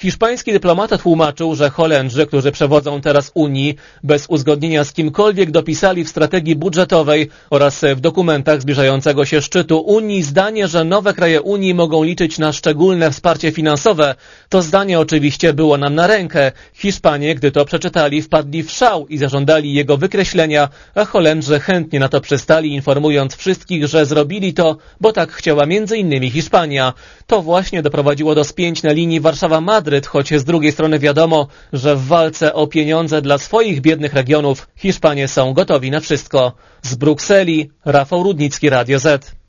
Hiszpański dyplomata tłumaczył, że Holendrzy, którzy przewodzą teraz Unii, bez uzgodnienia z kimkolwiek dopisali w strategii budżetowej oraz w dokumentach zbliżającego się szczytu Unii zdanie, że nowe kraje Unii mogą liczyć na szczególne wsparcie finansowe. To zdanie oczywiście było nam na rękę. Hiszpanie, gdy to przeczytali, wpadli w szał i zażądali jego wykreślenia, a Holendrzy chętnie na to przystali, informując wszystkich, że zrobili to, bo tak chciała m.in. Hiszpania. To właśnie doprowadziło do spięć na linii Warszawa-Madryt, choć z drugiej strony wiadomo, że w walce o pieniądze dla swoich biednych regionów Hiszpanie są gotowi na wszystko. Z Brukseli Rafał Rudnicki, Radio Z.